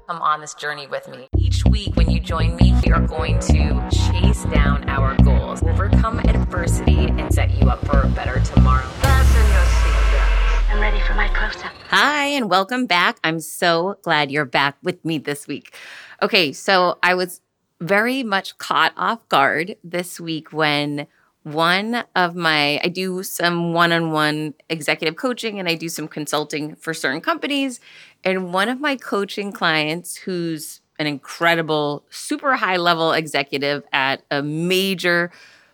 Come on this journey with me. Each week when you join me, we are going to chase down our goals, overcome adversity, and set you up for a better tomorrow. Fasten your seatbelts. I'm ready for my close-up. Hi, and welcome back. I'm so glad you're back with me this week. Okay, so I was very much caught off guard this week when I do some one-on-one executive coaching and I do some consulting for certain companies. And one of my coaching clients, who's an incredible, super high-level executive at a major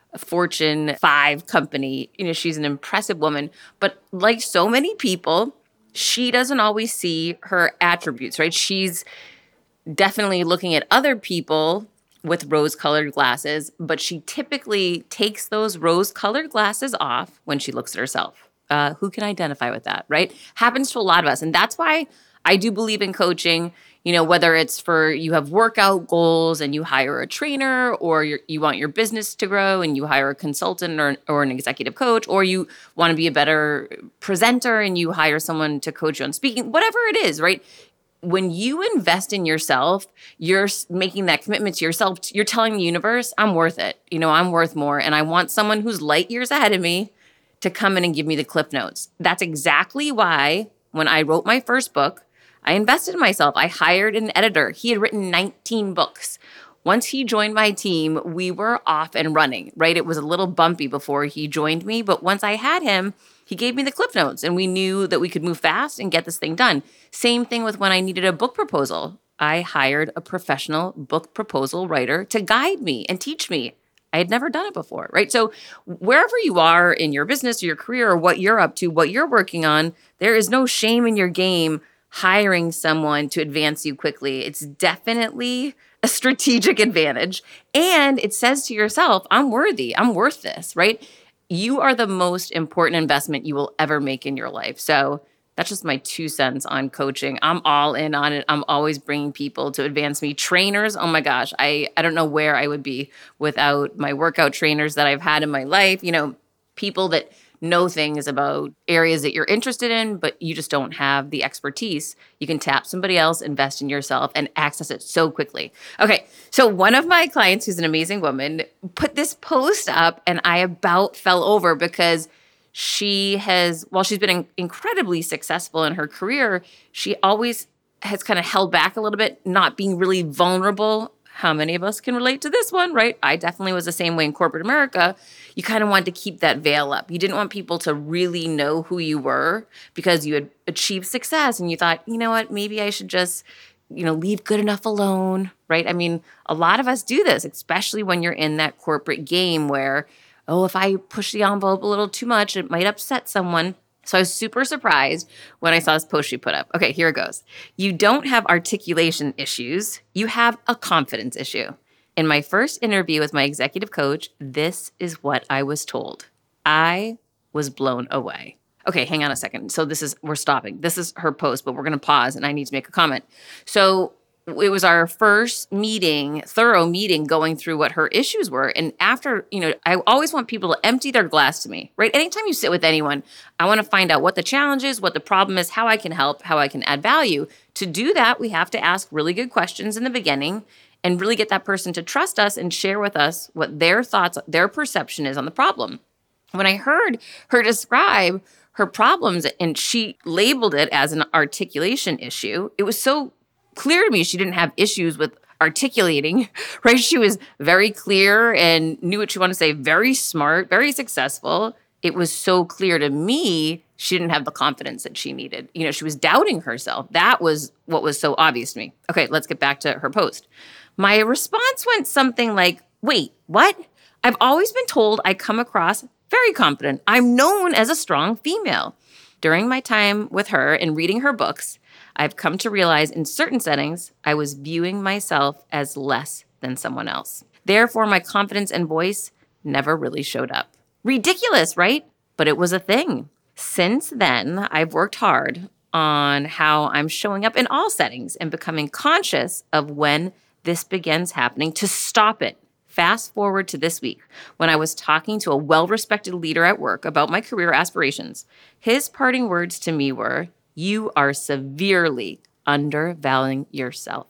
Fortune 5 company, she's an impressive woman. But like so many people, she doesn't always see her attributes, right? She's definitely looking at other people with rose-colored glasses, but she typically takes those rose-colored glasses off when she looks at herself. Who can identify with that, right? Happens to a lot of us. And that's why I do believe in coaching, whether it's for you have workout goals and you hire a trainer, or you want your business to grow and you hire a consultant or an executive coach, or you want to be a better presenter and you hire someone to coach you on speaking, whatever it is, right? When you invest in yourself, you're making that commitment to yourself. You're telling the universe, I'm worth it. I'm worth more. And I want someone who's light years ahead of me to come in and give me the cliff notes. That's exactly why when I wrote my first book, I invested in myself. I hired an editor. He had written 19 books. Once he joined my team, we were off and running, right? It was a little bumpy before he joined me, but once I had him, he gave me the cliff notes and we knew that we could move fast and get this thing done. Same thing with when I needed a book proposal. I hired a professional book proposal writer to guide me and teach me. I had never done it before, right? So wherever you are in your business or your career or what you're up to, what you're working on, there is no shame in your game hiring someone to advance you quickly. It's definitely a strategic advantage. And it says to yourself, I'm worthy. I'm worth this, right? You are the most important investment you will ever make in your life. So that's just my 2 cents on coaching. I'm all in on it. I'm always bringing people to advance me. Trainers, oh my gosh, I don't know where I would be without my workout trainers that I've had in my life. People that know things about areas that you're interested in, but you just don't have the expertise. You can tap somebody else, invest in yourself, and access it so quickly. Okay, so one of my clients, who's an amazing woman, put this post up, and I about fell over because while she's been incredibly successful in her career, she always has kind of held back a little bit, not being really vulnerable. How many of us can relate to this one, right? I definitely was the same way in corporate America. You kind of wanted to keep that veil up. You didn't want people to really know who you were because you had achieved success and you thought, you know what, maybe I should just, leave good enough alone, right? I mean, a lot of us do this, especially when you're in that corporate game where, if I push the envelope a little too much, it might upset someone. So I was super surprised when I saw this post she put up. Okay, here it goes. You don't have articulation issues. You have a confidence issue. In my first interview with my executive coach, this is what I was told. I was blown away. Okay, hang on a second. So we're stopping. This is her post, but we're going to pause and I need to make a comment. So it was our first thorough meeting, going through what her issues were. And after, I always want people to empty their glass to me, right? Anytime you sit with anyone, I want to find out what the challenge is, what the problem is, how I can help, how I can add value. To do that, we have to ask really good questions in the beginning and really get that person to trust us and share with us what their thoughts, their perception is on the problem. When I heard her describe her problems and she labeled it as an articulation issue, it was so clear to me she didn't have issues with articulating, right? She was very clear and knew what she wanted to say, very smart, very successful. It was so clear to me she didn't have the confidence that she needed. She was doubting herself. That was what was so obvious to me. Okay, let's get back to her post. My response went something like, wait, what? I've always been told I come across very confident. I'm known as a strong female. During my time with her and reading her books, I've come to realize in certain settings, I was viewing myself as less than someone else. Therefore, my confidence and voice never really showed up. Ridiculous, right? But it was a thing. Since then, I've worked hard on how I'm showing up in all settings and becoming conscious of when this begins happening to stop it. Fast forward to this week, when I was talking to a well-respected leader at work about my career aspirations. His parting words to me were, "You are severely undervaluing yourself.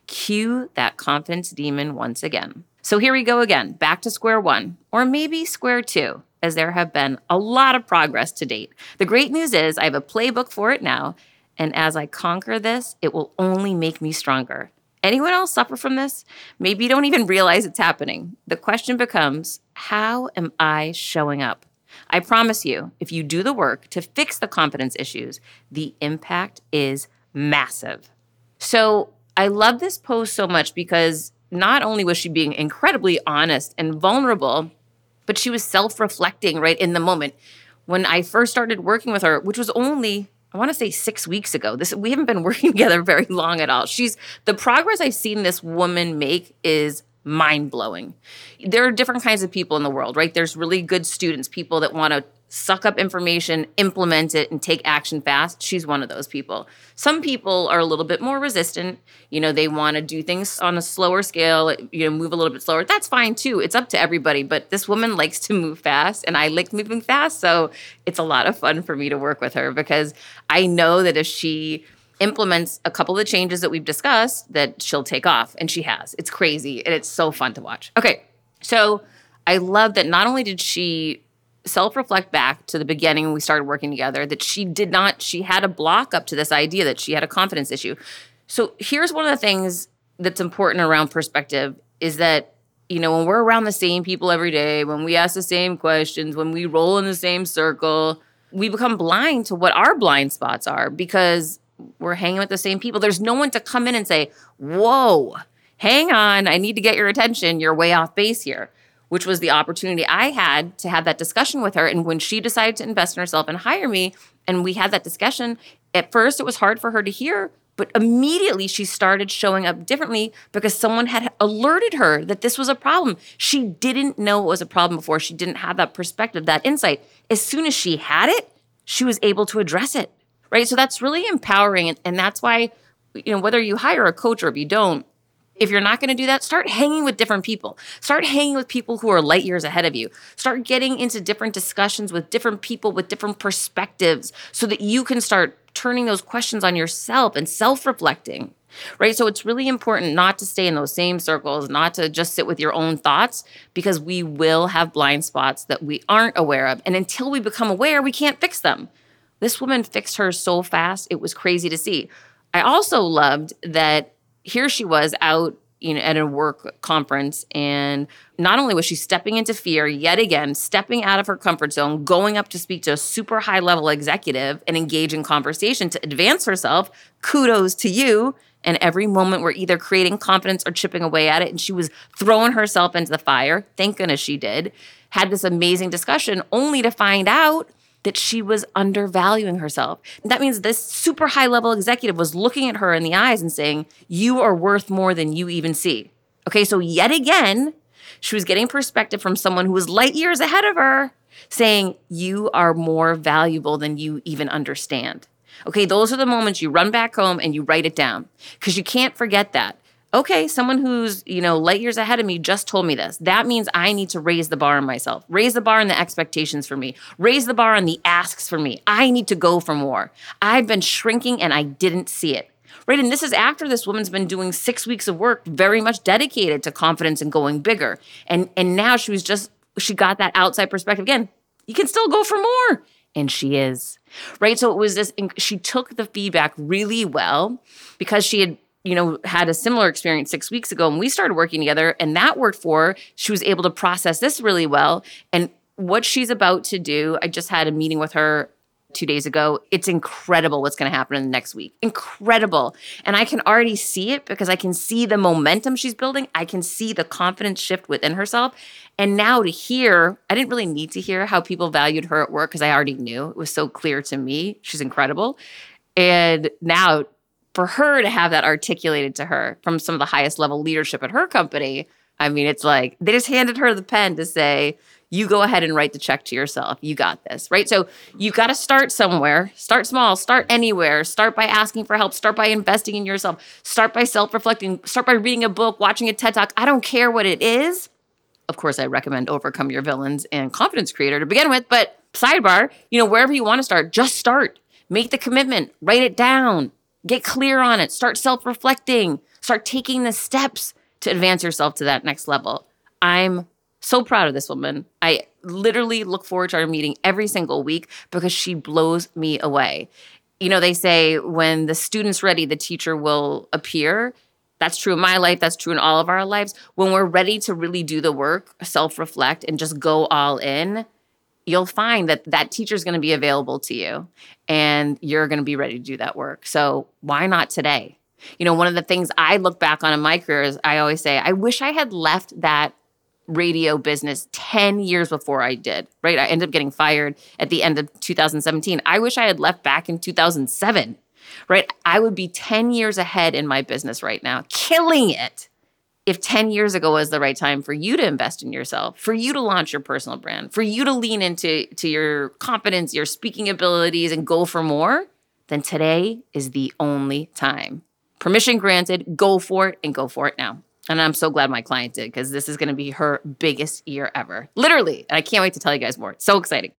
Cue that confidence demon once again. So here we go again, back to square one, or maybe square two, as there have been a lot of progress to date. The great news is I have a playbook for it now, and as I conquer this, it will only make me stronger. Anyone else suffer from this? Maybe you don't even realize it's happening. The question becomes, how am I showing up? I promise you, if you do the work to fix the confidence issues, the impact is massive. So I love this post so much because not only was she being incredibly honest and vulnerable, but she was self-reflecting right in the moment. When I first started working with her, which was only, I want to say 6 weeks ago. We haven't been working together very long at all. The progress I've seen this woman make is mind-blowing. There are different kinds of people in the world, right? There's really good students, people that want to suck up information, implement it, and take action fast. She's one of those people. Some people are a little bit more resistant. They want to do things on a slower scale, move a little bit slower. That's fine too. It's up to everybody. But this woman likes to move fast, and I like moving fast. So it's a lot of fun for me to work with her because I know that if she implements a couple of the changes that we've discussed, that she'll take off. And she has. It's crazy. And it's so fun to watch. Okay. So I love that not only did she self-reflect back to the beginning when we started working together, that she had a block up to this idea that she had a confidence issue. So here's one of the things that's important around perspective is that, when we're around the same people every day, when we ask the same questions, when we roll in the same circle, we become blind to what our blind spots are because we're hanging with the same people. There's no one to come in and say, whoa, hang on, I need to get your attention. You're way off base here. Which was the opportunity I had to have that discussion with her. And when she decided to invest in herself and hire me, and we had that discussion, at first it was hard for her to hear, but immediately she started showing up differently because someone had alerted her that this was a problem. She didn't know it was a problem before. She didn't have that perspective, that insight. As soon as she had it, she was able to address it, right? So that's really empowering. And that's why, whether you hire a coach or if you don't, if you're not going to do that, start hanging with different people. Start hanging with people who are light years ahead of you. Start getting into different discussions with different people with different perspectives so that you can start turning those questions on yourself and self-reflecting, right? So it's really important not to stay in those same circles, not to just sit with your own thoughts because we will have blind spots that we aren't aware of. And until we become aware, we can't fix them. This woman fixed hers so fast, it was crazy to see. I also loved that here she was out, at a work conference, and not only was she stepping into fear yet again, stepping out of her comfort zone, going up to speak to a super high-level executive and engage in conversation to advance herself. Kudos to you. And every moment we're either creating confidence or chipping away at it. And she was throwing herself into the fire. Thank goodness she did. Had this amazing discussion only to find out that she was undervaluing herself. That means this super high-level executive was looking at her in the eyes and saying, you are worth more than you even see. Okay, so yet again, she was getting perspective from someone who was light years ahead of her, saying, you are more valuable than you even understand. Okay, those are the moments you run back home and you write it down because you can't forget that. Okay, someone who's, light years ahead of me just told me this. That means I need to raise the bar on myself, raise the bar on the expectations for me, raise the bar on the asks for me. I need to go for more. I've been shrinking and I didn't see it, right? And this is after this woman's been doing 6 weeks of work, very much dedicated to confidence and going bigger. And now she got that outside perspective. Again, you can still go for more. And she is, right? So it was she took the feedback really well because she had had a similar experience 6 weeks ago and we started working together and that worked for her. She was able to process this really well. And what she's about to do, I just had a meeting with her 2 days ago. It's incredible what's going to happen in the next week. Incredible. And I can already see it because I can see the momentum she's building. I can see the confidence shift within herself. And now to hear, I didn't really need to hear how people valued her at work because I already knew. It was so clear to me. She's incredible. And now for her to have that articulated to her from some of the highest level leadership at her company, I mean, it's like they just handed her the pen to say, you go ahead and write the check to yourself. You got this, right? So you got to start somewhere. Start small. Start anywhere. Start by asking for help. Start by investing in yourself. Start by self-reflecting. Start by reading a book, watching a TED Talk. I don't care what it is. Of course, I recommend Overcome Your Villains and Confidence Creator to begin with. But sidebar, wherever you want to start, just start. Make the commitment. Write it down. Get clear on it. Start self-reflecting. Start taking the steps to advance yourself to that next level. I'm so proud of this woman. I literally look forward to our meeting every single week because she blows me away. You know, they say when the student's ready, the teacher will appear. That's true in my life. That's true in all of our lives. When we're ready to really do the work, self-reflect, and just go all in, you'll find that that teacher is going to be available to you and you're going to be ready to do that work. So why not today? You know, one of the things I look back on in my career is I always say, I wish I had left that radio business 10 years before I did, right? I ended up getting fired at the end of 2017. I wish I had left back in 2007, right? I would be 10 years ahead in my business right now, killing it. If 10 years ago was the right time for you to invest in yourself, for you to launch your personal brand, for you to lean into your confidence, your speaking abilities, and go for more, then today is the only time. Permission granted, go for it and go for it now. And I'm so glad my client did because this is going to be her biggest year ever. Literally. And I can't wait to tell you guys more. It's so exciting.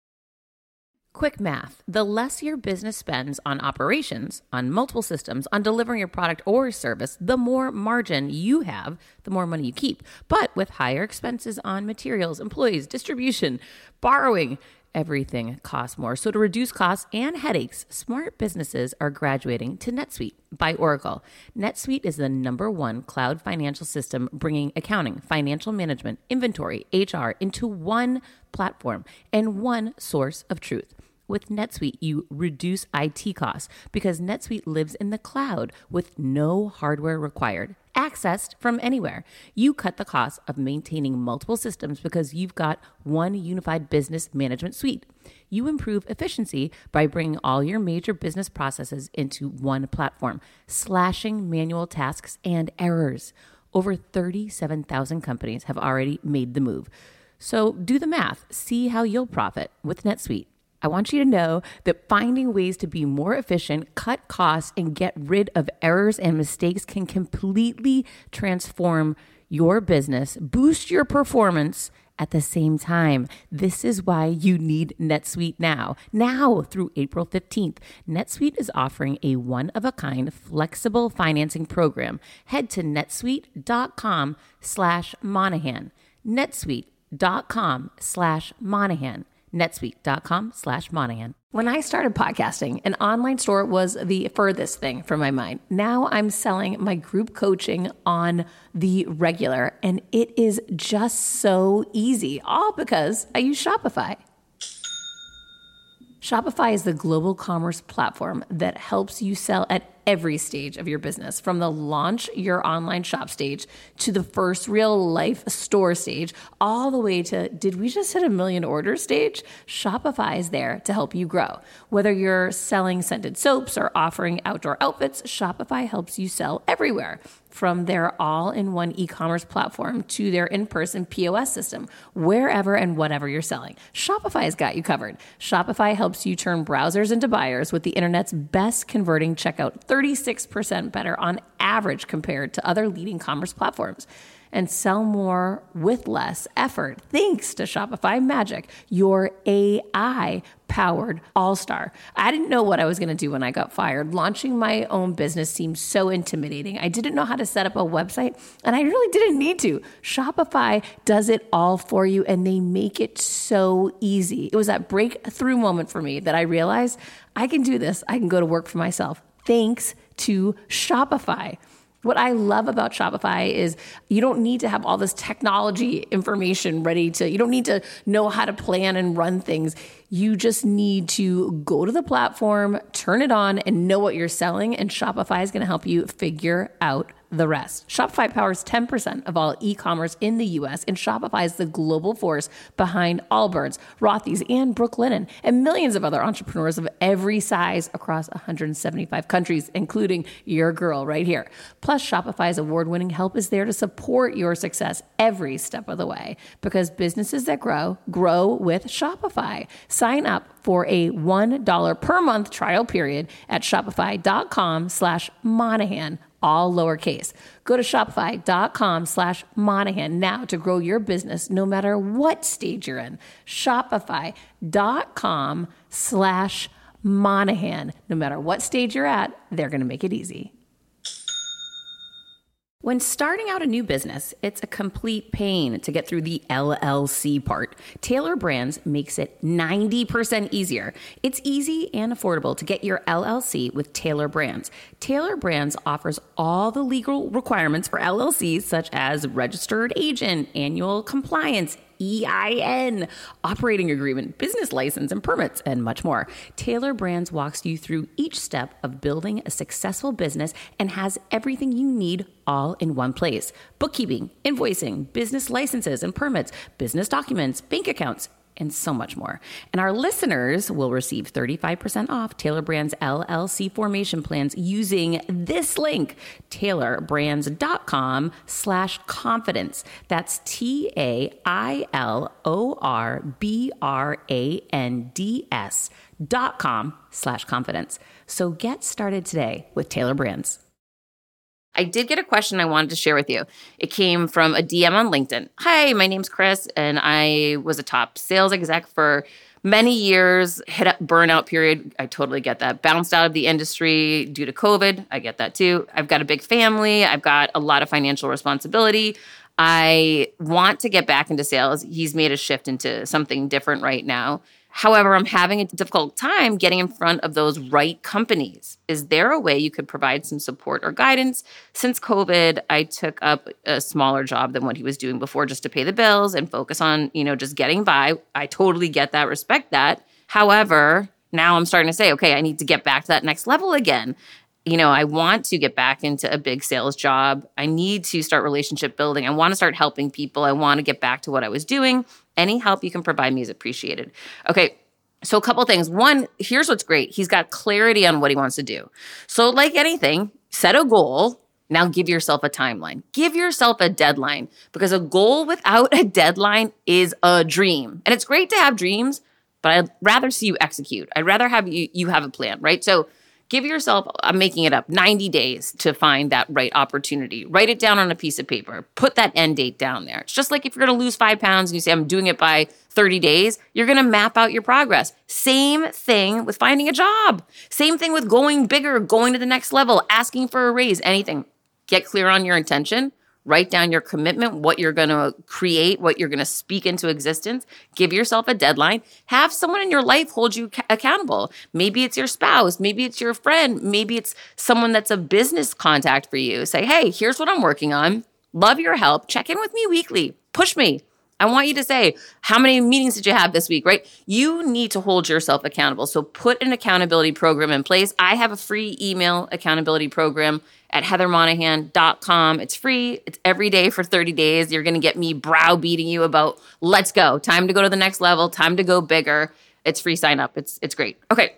Quick math. The less your business spends on operations, on multiple systems, on delivering your product or service, the more margin you have, the more money you keep. But with higher expenses on materials, employees, distribution, borrowing, everything costs more. So to reduce costs and headaches, smart businesses are graduating to NetSuite by Oracle. NetSuite is the #1 cloud financial system bringing accounting, financial management, inventory, HR into one platform and one source of truth. With NetSuite, you reduce IT costs because NetSuite lives in the cloud with no hardware required, accessed from anywhere. You cut the cost of maintaining multiple systems because you've got one unified business management suite. You improve efficiency by bringing all your major business processes into one platform, slashing manual tasks and errors. Over 37,000 companies have already made the move. So do the math. See how you'll profit with NetSuite. I want you to know that finding ways to be more efficient, cut costs, and get rid of errors and mistakes can completely transform your business, boost your performance at the same time. This is why you need NetSuite now. Now through April 15th, NetSuite is offering a one-of-a-kind flexible financing program. Head to netsuite.com/Monahan. netsuite.com/Monahan. netsuite.com/Monahan. When I started podcasting, an online store was the furthest thing from my mind. Now I'm selling my group coaching on the regular, and it is just so easy, all because I use Shopify. Shopify is the global commerce platform that helps you sell at every stage of your business, from the launch your online shop stage to the first real life store stage, all the way to did we just hit 1 million orders stage? Shopify is there to help you grow. Whether you're selling scented soaps or offering outdoor outfits, Shopify helps you sell everywhere. From their all-in-one e-commerce platform to their in-person POS system, wherever and whatever you're selling, Shopify's got you covered. Shopify helps you turn browsers into buyers with the internet's best converting checkout, 36% better on average compared to other leading commerce platforms. And sell more with less effort thanks to Shopify Magic, your AI-powered all-star. I didn't know what I was going to do when I got fired. Launching my own business seemed so intimidating. I didn't know how to set up a website, and I really didn't need to. Shopify does it all for you, and they make it so easy. It was that breakthrough moment for me that I realized I can do this. I can go to work for myself thanks to Shopify. What I love about Shopify is you don't need to have all this technology information you don't need to know how to plan and run things. You just need to go to the platform, turn it on, and know what you're selling, and Shopify is going to help you figure out the rest. Shopify powers 10% of all e-commerce in the US, and Shopify is the global force behind Allbirds, Rothy's, and Brooklinen, and millions of other entrepreneurs of every size across 175 countries, including your girl right here. Plus, Shopify's award-winning help is there to support your success every step of the way, because businesses that grow with Shopify. Sign up for a $1 per month trial period at shopify.com/Monahan, all lowercase. Go to shopify.com/Monahan now to grow your business no matter what stage you're in. Shopify.com/Monahan. Monahan. No matter what stage you're at, they're going to make it easy. When starting out a new business, it's a complete pain to get through the LLC part. Taylor Brands makes it 90% easier. It's easy and affordable to get your LLC with Taylor Brands. Taylor Brands offers all the legal requirements for LLCs, such as registered agent, annual compliance, EIN, operating agreement, business license, and permits, and much more. Taylor Brands walks you through each step of building a successful business and has everything you need all in one place. Bookkeeping, invoicing, business licenses and permits, business documents, bank accounts, and so much more. And our listeners will receive 35% off Taylor Brands LLC formation plans using this link, taylorbrands.com/confidence. That's TAILORBRANDS.com/confidence. So get started today with Taylor Brands. I did get a question I wanted to share with you. It came from a DM on LinkedIn. Hi, my name's Chris, and I was a top sales exec for many years, hit a burnout period. I totally get that. Bounced out of the industry due to COVID. I get that too. I've got a big family. I've got a lot of financial responsibility. I want to get back into sales. He's made a shift into something different right now. However, I'm having a difficult time getting in front of those right companies. Is there a way you could provide some support or guidance? Since COVID, I took up a smaller job than what he was doing before just to pay the bills and focus on, just getting by. I totally get that, respect that. However, now I'm starting to say, okay, I need to get back to that next level again. I want to get back into a big sales job. I need to start relationship building. I want to start helping people. I want to get back to what I was doing. Any help you can provide me is appreciated. Okay, so a couple things. One, here's what's great. He's got clarity on what he wants to do. So like anything, set a goal. Now give yourself a timeline. Give yourself a deadline, because a goal without a deadline is a dream. And it's great to have dreams, but I'd rather see you execute. I'd rather have you have a plan, right? So give yourself, I'm making it up, 90 days to find that right opportunity. Write it down on a piece of paper. Put that end date down there. It's just like if you're going to lose 5 pounds and you say, I'm doing it by 30 days, you're going to map out your progress. Same thing with finding a job. Same thing with going bigger, going to the next level, asking for a raise, anything. Get clear on your intention. Write down your commitment, what you're going to create, what you're going to speak into existence. Give yourself a deadline. Have someone in your life hold you accountable. Maybe it's your spouse. Maybe it's your friend. Maybe it's someone that's a business contact for you. Say, hey, here's what I'm working on. Love your help. Check in with me weekly. Push me. I want you to say, how many meetings did you have this week, right? You need to hold yourself accountable. So put an accountability program in place. I have a free email accountability program at heathermonahan.com. It's free. It's every day for 30 days. You're going to get me browbeating you about, let's go. Time to go to the next level. Time to go bigger. It's free sign up. It's great. Okay.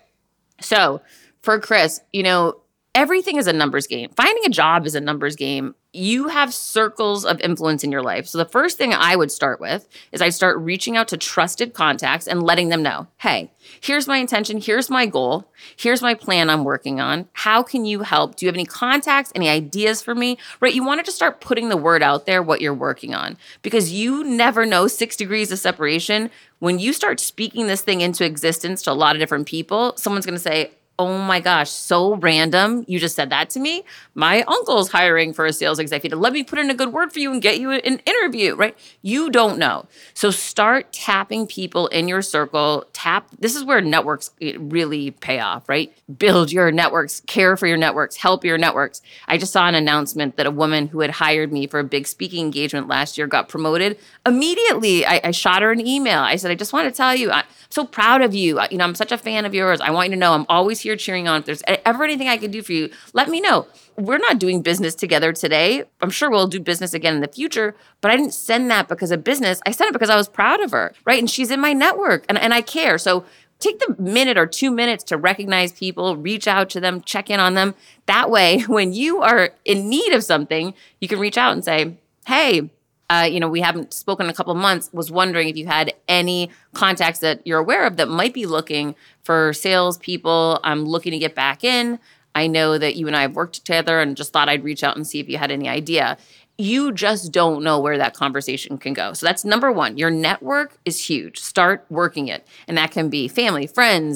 So for Chris, everything is a numbers game. Finding a job is a numbers game. You have circles of influence in your life. So the first thing I would start with is I'd start reaching out to trusted contacts and letting them know, hey, here's my intention. Here's my goal. Here's my plan I'm working on. How can you help? Do you have any contacts, any ideas for me? Right? You want to just start putting the word out there, what you're working on, because you never know 6 degrees of separation. When you start speaking this thing into existence to a lot of different people, someone's going to say, oh my gosh, so random. You just said that to me. My uncle's hiring for a sales executive. Let me put in a good word for you and get you an interview, right? You don't know. So start tapping people in your circle. This is where networks really pay off, right? Build your networks, care for your networks, help your networks. I just saw an announcement that a woman who had hired me for a big speaking engagement last year got promoted. Immediately, I shot her an email. I said, I just want to tell you, I'm so proud of you. I'm such a fan of yours. I want you to know I'm always here cheering on. If there's ever anything I can do for you, let me know. We're not doing business together today. I'm sure we'll do business again in the future, but I didn't send that because of business. I sent it because I was proud of her, right? And she's in my network and I care. So take the minute or 2 minutes to recognize people, reach out to them, check in on them. That way, when you are in need of something, you can reach out and say, hey, we haven't spoken in a couple of months, was wondering if you had any contacts that you're aware of that might be looking for salespeople. I'm looking to get back in. I know that you and I have worked together and just thought I'd reach out and see if you had any idea. You just don't know where that conversation can go. So that's number one. Your network is huge. Start working it. And that can be family, friends,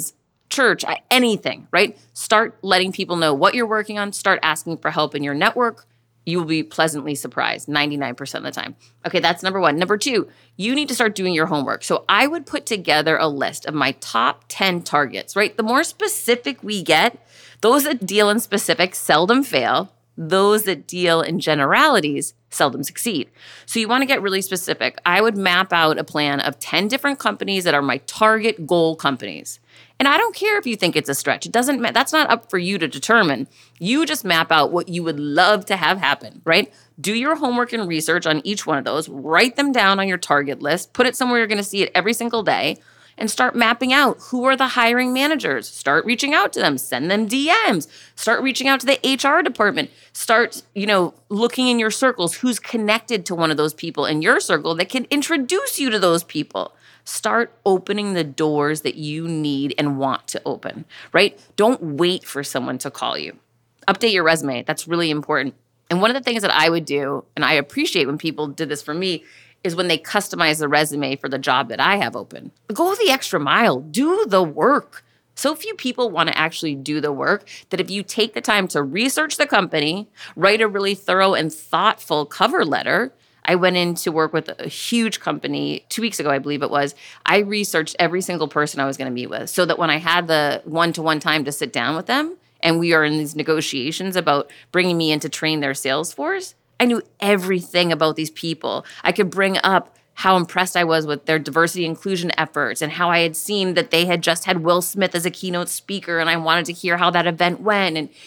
church, anything, right? Start letting people know what you're working on. Start asking for help in your network. You will be pleasantly surprised 99% of the time. Okay, that's number one. Number two, you need to start doing your homework. So I would put together a list of my top 10 targets, right? The more specific we get, those that deal in specifics seldom fail. Those that deal in generalities seldom succeed. So you want to get really specific. I would map out a plan of 10 different companies that are my target goal companies. And I don't care if you think it's a stretch. It doesn't matter. That's not up for you to determine. You just map out what you would love to have happen, right? Do your homework and research on each one of those. Write them down on your target list. Put it somewhere you're going to see it every single day. And start mapping out who are the hiring managers. Start reaching out to them. Send them DMs. Start reaching out to the HR department. Start, looking in your circles. Who's connected to one of those people in your circle that can introduce you to those people? Start opening the doors that you need and want to open, right? Don't wait for someone to call you. Update your resume. That's really important. And one of the things that I would do, and I appreciate when people did this for me, is when they customize the resume for the job that I have open. Go the extra mile. Do the work. So few people want to actually do the work that if you take the time to research the company, write a really thorough and thoughtful cover letter. I went in to work with a huge company 2 weeks ago, I believe it was. I researched every single person I was going to meet with so that when I had the one-to-one time to sit down with them and we are in these negotiations about bringing me in to train their sales force, I knew everything about these people. I could bring up how impressed I was with their diversity inclusion efforts and how I had seen that they had just had Will Smith as a keynote speaker and I wanted to hear how that event went. And,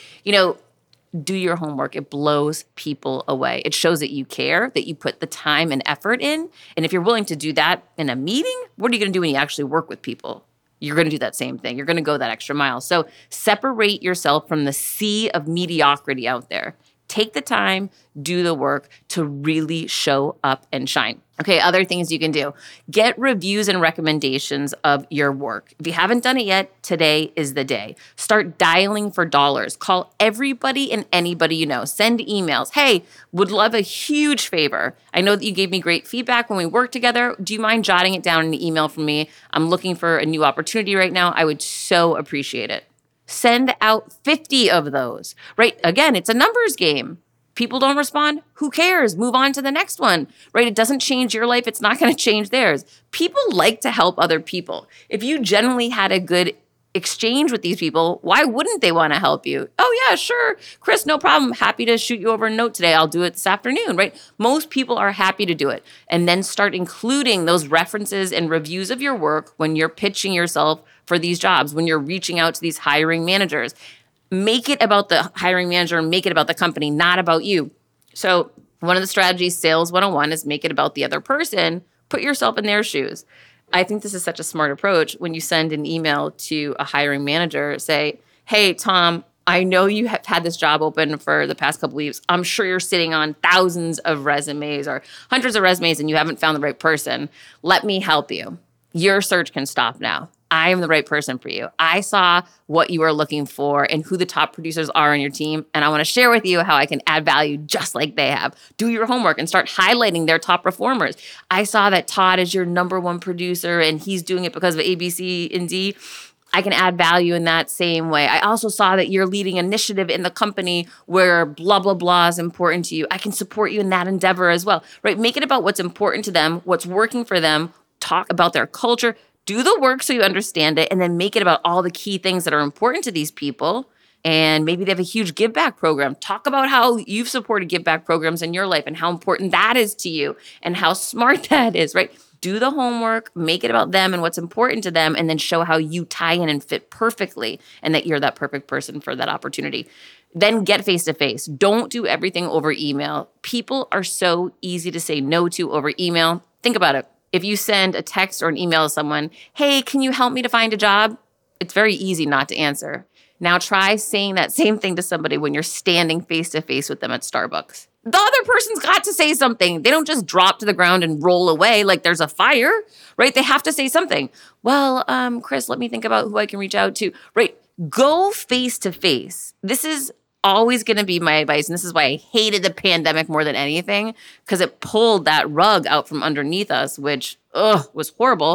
do your homework. It blows people away. It shows that you care, that you put the time and effort in. And if you're willing to do that in a meeting, what are you going to do when you actually work with people? You're going to do that same thing. You're going to go that extra mile. So separate yourself from the sea of mediocrity out there. Take the time, do the work to really show up and shine. Okay, other things you can do. Get reviews and recommendations of your work. If you haven't done it yet, today is the day. Start dialing for dollars. Call everybody and anybody you know. Send emails. Hey, would love a huge favor. I know that you gave me great feedback when we worked together. Do you mind jotting it down in an email from me? I'm looking for a new opportunity right now. I would so appreciate it. Send out 50 of those, right? Again, it's a numbers game. People don't respond. Who cares? Move on to the next one, right? It doesn't change your life. It's not going to change theirs. People like to help other people. If you generally had a good exchange with these people, why wouldn't they want to help you? Oh yeah, sure. Chris, no problem. Happy to shoot you over a note today. I'll do it this afternoon, right? Most people are happy to do it. And then start including those references and reviews of your work when you're pitching yourself for these jobs, when you're reaching out to these hiring managers. Make it about the hiring manager, make it about the company, not about you. So one of the strategies, Sales 101, is make it about the other person. Put yourself in their shoes. I think this is such a smart approach. When you send an email to a hiring manager, say, hey, Tom, I know you have had this job open for the past couple weeks. I'm sure you're sitting on thousands of resumes or hundreds of resumes and you haven't found the right person. Let me help you. Your search can stop now. I am the right person for you. I saw what you are looking for and who the top producers are on your team, and I want to share with you how I can add value just like they have. Do your homework and start highlighting their top performers. I saw that Todd is your number one producer, and he's doing it because of A, B, C, and D. I can add value in that same way. I also saw that you're leading initiative in the company where blah, blah, blah is important to you. I can support you in that endeavor as well, right? Make it about what's important to them, what's working for them. Talk about their culture. Do the work so you understand it, and then make it about all the key things that are important to these people. And maybe they have a huge give back program. Talk about how you've supported give back programs in your life and how important that is to you and how smart that is, right? Do the homework, make it about them and what's important to them, and then show how you tie in and fit perfectly and that you're that perfect person for that opportunity. Then get face-to-face. Don't do everything over email. People are so easy to say no to over email. Think about it. If you send a text or an email to someone, hey, can you help me to find a job? It's very easy not to answer. Now try saying that same thing to somebody when you're standing face-to-face with them at Starbucks. The other person's got to say something. They don't just drop to the ground and roll away like there's a fire, right? They have to say something. Well, Chris, let me think about who I can reach out to, right? Go face-to-face. This is always going to be my advice. And this is why I hated the pandemic more than anything, because it pulled that rug out from underneath us, which was horrible.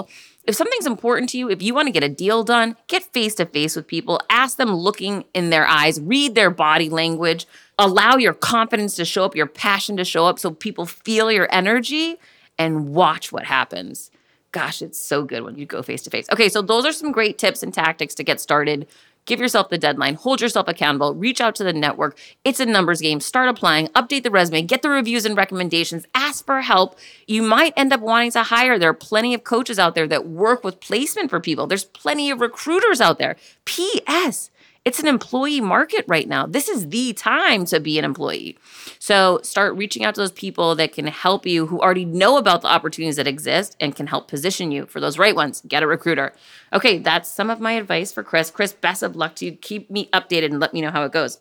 If something's important to you, if you want to get a deal done, get face-to-face with people, ask them looking in their eyes, read their body language, allow your confidence to show up, your passion to show up so people feel your energy, and watch what happens. Gosh, it's so good when you go face-to-face. Okay, so those are some great tips and tactics to get started. Give yourself the deadline, hold yourself accountable, reach out to the network. It's a numbers game. Start applying, update the resume, get the reviews and recommendations, ask for help. You might end up wanting to hire. There are plenty of coaches out there that work with placement for people. There's plenty of recruiters out there. P.S. It's an employee market right now. This is the time to be an employee. So start reaching out to those people that can help you, who already know about the opportunities that exist and can help position you for those right ones. Get a recruiter. Okay, that's some of my advice for Chris. Chris, best of luck to you. Keep me updated and let me know how it goes.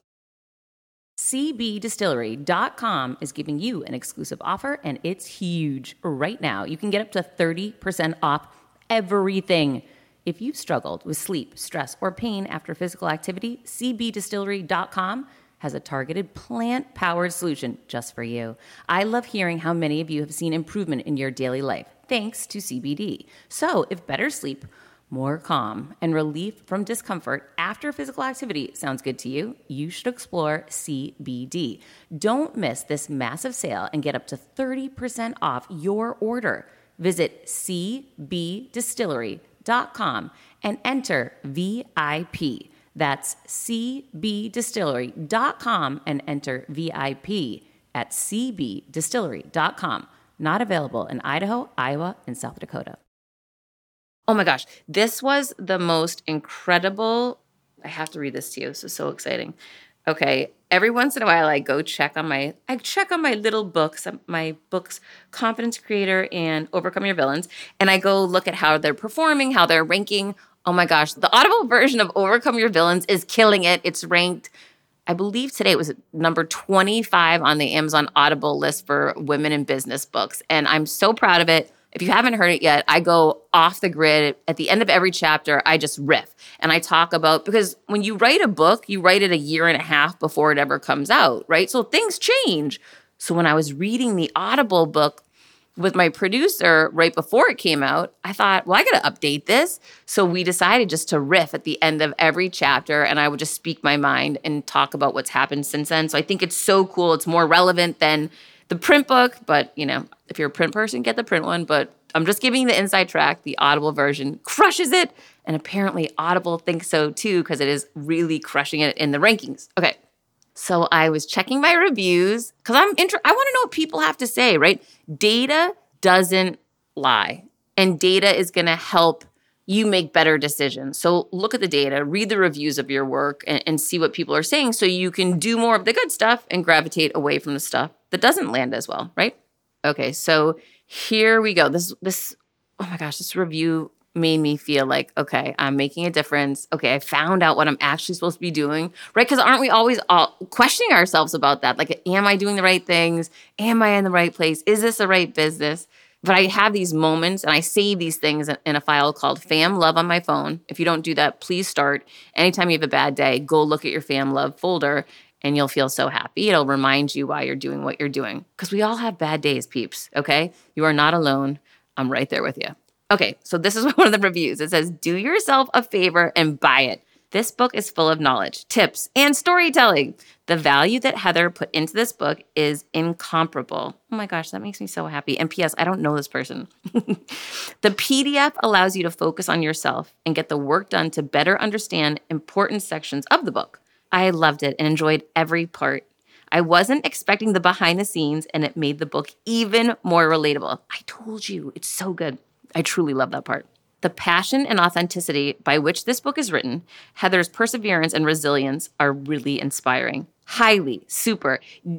CBDistillery.com is giving you an exclusive offer, and it's huge. Right now, you can get up to 30% off everything. If you've struggled with sleep, stress, or pain after physical activity, CBDistillery.com has a targeted plant-powered solution just for you. I love hearing how many of you have seen improvement in your daily life thanks to CBD. So if better sleep, more calm, and relief from discomfort after physical activity sounds good to you, you should explore CBD. Don't miss this massive sale and get up to 30% off your order. Visit CBDistillery.com and enter VIP. That's CBDistillery.com and enter VIP at CBDistillery.com. Not available in Idaho, Iowa, and South Dakota. Oh my gosh, this was the most incredible. I have to read this to you. This is so exciting. Okay, every once in a while I go check on my little books, my books, Confidence Creator and Overcome Your Villains, and I go look at how they're performing, how they're ranking. Oh my gosh, the Audible version of Overcome Your Villains is killing it. It's ranked, I believe today it was number 25 on the Amazon Audible list for women in business books, and I'm so proud of it. If you haven't heard it yet, I go off the grid. At the end of every chapter, I just riff. And I talk about, because when you write a book, you write it a year and a half before it ever comes out, right? So things change. So when I was reading the Audible book with my producer right before it came out, I thought, well, I got to update this. So we decided just to riff at the end of every chapter, and I would just speak my mind and talk about what's happened since then. So I think it's so cool. It's more relevant than the print book, but if you're a print person, get the print one. But I'm just giving the inside track. The Audible version crushes it. And apparently Audible thinks so too, because it is really crushing it in the rankings. Okay. So I was checking my reviews because I want to know what people have to say, right? Data doesn't lie. And data is going to help you make better decisions. So look at the data, read the reviews of your work, and see what people are saying so you can do more of the good stuff and gravitate away from the stuff that doesn't land as well, right? Okay, so here we go. This oh my gosh, this review made me feel like, okay, I'm making a difference. Okay, I found out what I'm actually supposed to be doing, right? Because aren't we always all questioning ourselves about that? Like, am I doing the right things? Am I in the right place? Is this the right business? But I have these moments and I save these things in a file called Fam Love on my phone. If you don't do that, please start. Anytime you have a bad day, go look at your Fam Love folder and you'll feel so happy. It'll remind you why you're doing what you're doing. Because we all have bad days, peeps, okay? You are not alone. I'm right there with you. Okay, so this is one of the reviews. It says, do yourself a favor and buy it. This book is full of knowledge, tips, and storytelling. The value that Heather put into this book is incomparable. Oh my gosh, that makes me so happy. And P.S., I don't know this person. The PDF allows you to focus on yourself and get the work done to better understand important sections of the book. I loved it and enjoyed every part. I wasn't expecting the behind the scenes, and it made the book even more relatable. I told you, it's so good. I truly love that part. The passion and authenticity by which this book is written, Heather's perseverance and resilience are really inspiring. Highly, super,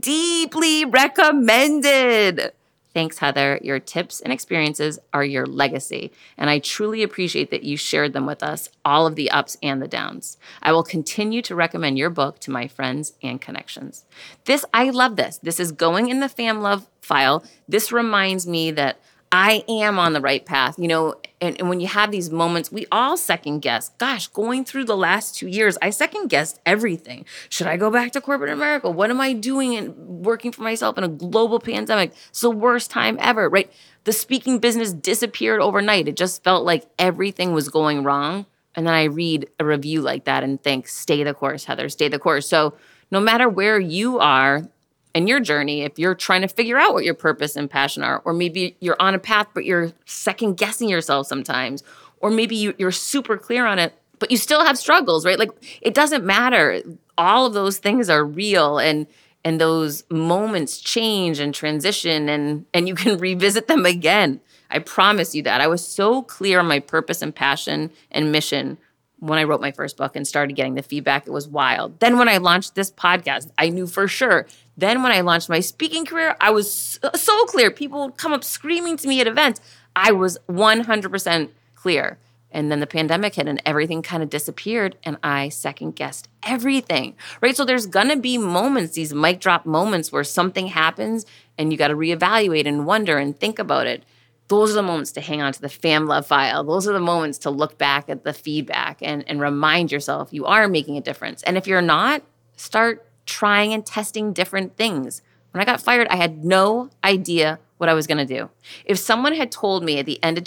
deeply recommended. Thanks, Heather. Your tips and experiences are your legacy, and I truly appreciate that you shared them with us, all of the ups and the downs. I will continue to recommend your book to my friends and connections. I love this. This is going in the Fam Love file. This reminds me that I am on the right path. And And when you have these moments, we all second guess. Gosh, going through the last 2 years, I second guessed everything. Should I go back to corporate America? What am I doing and working for myself in a global pandemic? It's the worst time ever, right? The speaking business disappeared overnight. It just felt like everything was going wrong. And then I read a review like that and think, stay the course, Heather, stay the course. So no matter where you are in your journey, if you're trying to figure out what your purpose and passion are, or maybe you're on a path, but you're second guessing yourself sometimes, or maybe you're super clear on it, but you still have struggles, right? Like, it doesn't matter. All of those things are real, and those moments change and transition, and you can revisit them again. I promise you that. I was so clear on my purpose and passion and mission when I wrote my first book and started getting the feedback. It was wild. Then when I launched this podcast, I knew for sure. Then when I launched my speaking career, I was so clear. People would come up screaming to me at events. I was 100% clear. And then the pandemic hit and everything kind of disappeared, and I second guessed everything, right? So there's gonna be moments, these mic drop moments where something happens and you gotta reevaluate and wonder and think about it. Those are the moments to hang on to the FamLove file. Those are the moments to look back at the feedback and remind yourself you are making a difference. And if you're not, start trying and testing different things. When I got fired, I had no idea what I was going to do. If someone had told me at the end of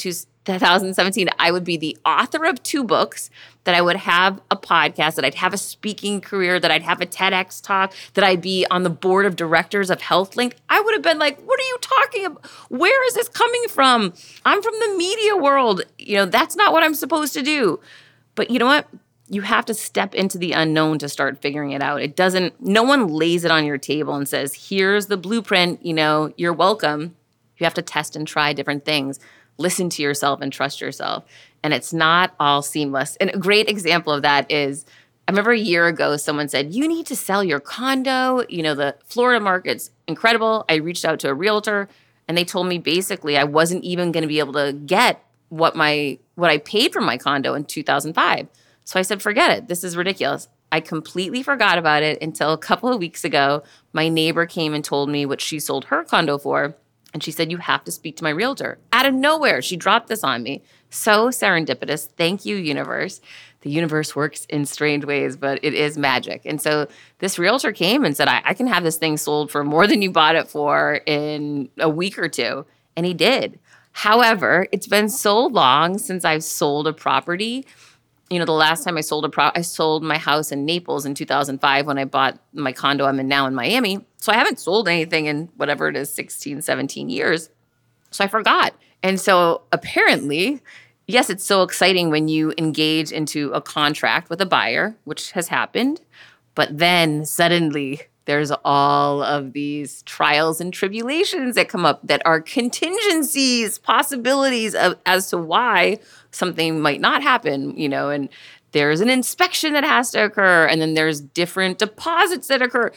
2017 I would be the author of 2 books, that I would have a podcast, that I'd have a speaking career, that I'd have a TEDx talk, that I'd be on the board of directors of HealthLink, I would have been like, what are you talking about? Where is this coming from? I'm from the media world. That's not what I'm supposed to do. But you know what? You have to step into the unknown to start figuring it out. No one lays it on your table and says, here's the blueprint, you're welcome. You have to test and try different things. Listen to yourself and trust yourself. And it's not all seamless. And a great example of that is, I remember a year ago, someone said, you need to sell your condo. The Florida market's incredible. I reached out to a realtor, and they told me basically I wasn't even going to be able to get what I paid for my condo in 2005. So I said, forget it. This is ridiculous. I completely forgot about it until a couple of weeks ago. My neighbor came and told me what she sold her condo for. And she said, you have to speak to my realtor. Out of nowhere, she dropped this on me. So serendipitous. Thank you, universe. The universe works in strange ways, but it is magic. And so this realtor came and said, I can have this thing sold for more than you bought it for in a week or 2. And he did. However, it's been so long since I've sold a property. The last time I sold my house in Naples in 2005 when I bought my condo I'm in now in Miami. So I haven't sold anything in whatever it is, 16, 17 years. So I forgot. And so apparently, yes, it's so exciting when you engage into a contract with a buyer, which has happened. But then suddenly there's all of these trials and tribulations that come up that are contingencies, possibilities as to why something might not happen, and there's an inspection that has to occur, and then there's different deposits that occur.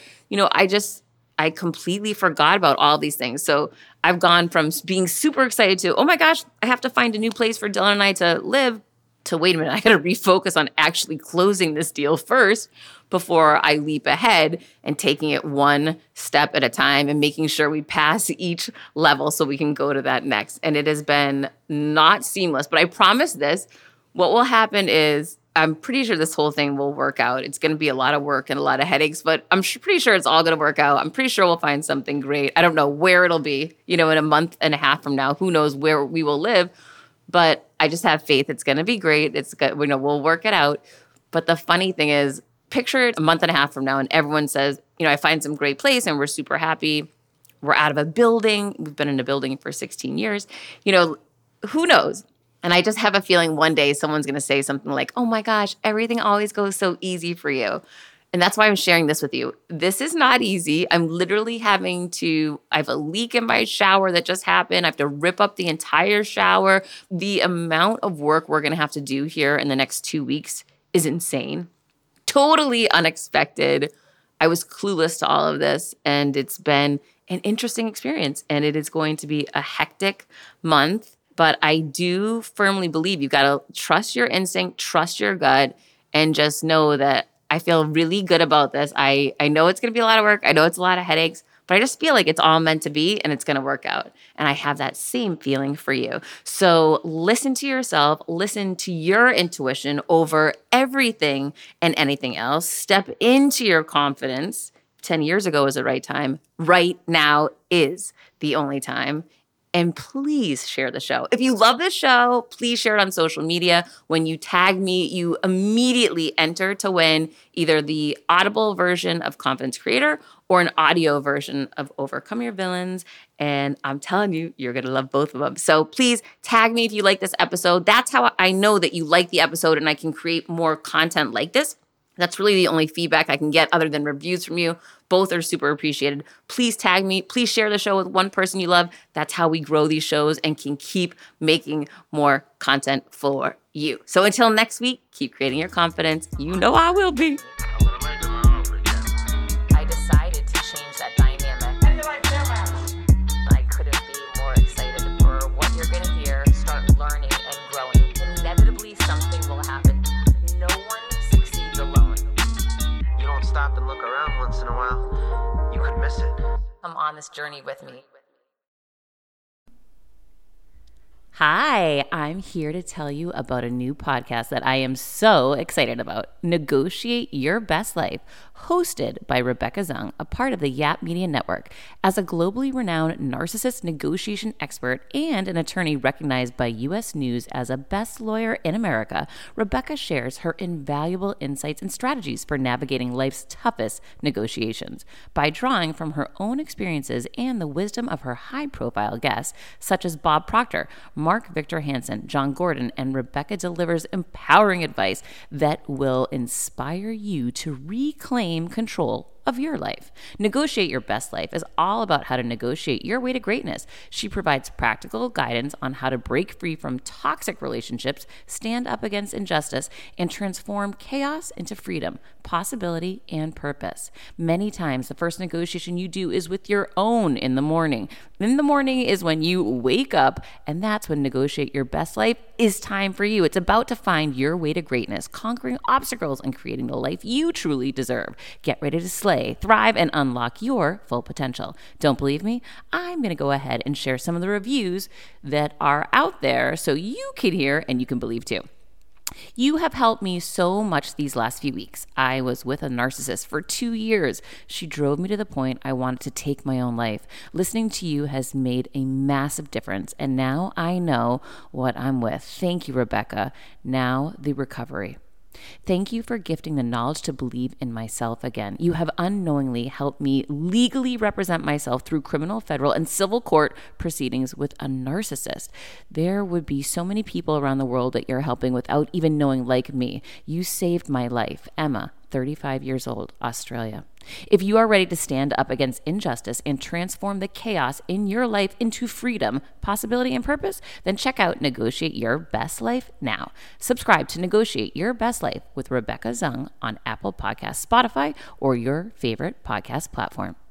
I completely forgot about all these things. So I've gone from being super excited to, oh my gosh, I have to find a new place for Dylan and I to live, to wait a minute, I got to refocus on actually closing this deal first before I leap ahead and taking it one step at a time and making sure we pass each level so we can go to that next. And it has been not seamless, but I promise this, what will happen is I'm pretty sure this whole thing will work out. It's going to be a lot of work and a lot of headaches, but I'm pretty sure it's all going to work out. I'm pretty sure we'll find something great. I don't know where it'll be, in a month and a half from now. Who knows where we will live? But I just have faith it's going to be great. It's good. We'll work it out. But the funny thing is, picture it a month and a half from now, and everyone says, I find some great place, and we're super happy. We're out of a building. We've been in a building for 16 years. Who knows? And I just have a feeling one day someone's going to say something like, oh my gosh, everything always goes so easy for you. And that's why I'm sharing this with you. This is not easy. I'm literally I have a leak in my shower that just happened. I have to rip up the entire shower. The amount of work we're going to have to do here in the next 2 weeks is insane. Totally unexpected. I was clueless to all of this, and it's been an interesting experience. And it is going to be a hectic month. But I do firmly believe you've got to trust your instinct, trust your gut, and just know that I feel really good about this. I know it's going to be a lot of work. I know it's a lot of headaches, But I just feel like it's all meant to be and it's going to work out. And I have that same feeling for you. So listen to yourself, listen to your intuition over everything and anything else. Step into your confidence. 10 years ago was the right time. Right now is the only time. And please share the show. If you love this show, please share it on social media. When you tag me, you immediately enter to win either the Audible version of Confidence Creator or an audio version of Overcome Your Villains. And I'm telling you, you're going to love both of them. So please tag me if you like this episode. That's how I know that you like the episode and I can create more content like this. That's really the only feedback I can get other than reviews from you. Both are super appreciated. Please tag me. Please share the show with one person you love. That's how we grow these shows and can keep making more content for you. So until next week, keep creating your confidence. You know I will be. I decided to change that dynamic. I couldn't be more excited for what you're going to hear. Start learning and growing. Inevitably, something will happen. No one succeeds alone. You don't stop and look around once in a while, you could miss it. Come on this journey with me. Hi, I'm here to tell you about a new podcast that I am so excited about, Negotiate Your Best Life, hosted by Rebecca Zung, a part of the Yap Media Network. As a globally renowned narcissist negotiation expert and an attorney recognized by U.S. News as a best lawyer in America, Rebecca shares her invaluable insights and strategies for navigating life's toughest negotiations. By drawing from her own experiences and the wisdom of her high-profile guests, such as Bob Proctor, Mark Victor Hansen, John Gordon, and Rebecca delivers empowering advice that will inspire you to reclaim control of your life. Negotiate Your Best Life is all about how to negotiate your way to greatness. She provides practical guidance on how to break free from toxic relationships, stand up against injustice, and transform chaos into freedom, possibility, and purpose. Many times, the first negotiation you do is with your own in the morning. In the morning is when you wake up, and that's when Negotiate Your Best Life is time for you. It's about to find your way to greatness, conquering obstacles, and creating the life you truly deserve. Get ready to slay, thrive, and unlock your full potential. Don't believe me? I'm going to go ahead and share some of the reviews that are out there so you can hear and you can believe too. You have helped me so much these last few weeks. I was with a narcissist for 2 years. She drove me to the point I wanted to take my own life. Listening to you has made a massive difference, and now I know what I'm with. Thank you, Rebecca. Now the recovery. Thank you for gifting the knowledge to believe in myself again. You have unknowingly helped me legally represent myself through criminal, federal, and civil court proceedings with a narcissist. There would be so many people around the world that you're helping without even knowing, like me. You saved my life. Emma, 35 years old, Australia. If you are ready to stand up against injustice and transform the chaos in your life into freedom, possibility, and purpose, then check out Negotiate Your Best Life now. Subscribe to Negotiate Your Best Life with Rebecca Zung on Apple Podcasts, Spotify, or your favorite podcast platform.